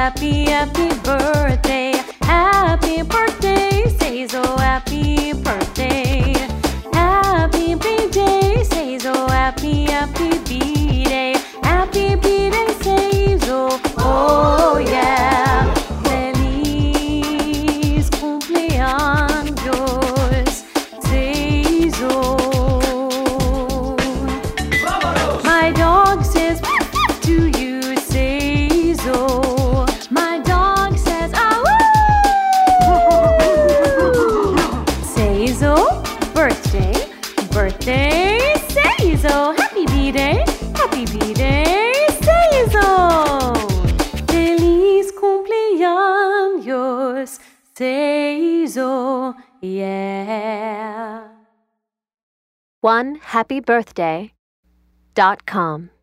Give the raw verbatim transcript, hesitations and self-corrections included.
happy, happy birthday. Happy birthday, say so. Happy birthday. Happy birthday, say so. Happy, happy birthday. Happy birthday, say so. Oh yeah. Feliz cumpleaños, say so. My dog says to you, say so. My dog says, ah woo. Say so, birthday, birthday, say so. Happy birthday, happy birthday, say so. Feliz cumpleaños, say so, yeah. one happy birthday dot com